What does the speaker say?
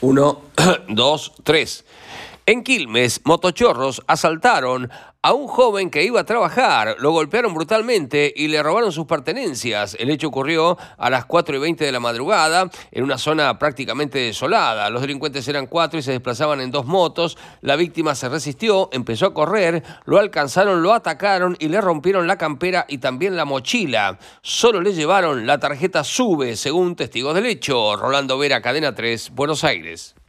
Uno, dos, tres. En Quilmes, motochorros asaltaron a un joven que iba a trabajar, lo golpearon brutalmente y le robaron sus pertenencias. El hecho ocurrió a las 4:20 de la madrugada en una zona prácticamente desolada. Los delincuentes eran 4 y se desplazaban en 2 motos. La víctima se resistió, empezó a correr, lo alcanzaron, lo atacaron y le rompieron la campera y también la mochila. Solo le llevaron la tarjeta SUBE, según testigos del hecho. Rolando Vera, Cadena 3, Buenos Aires.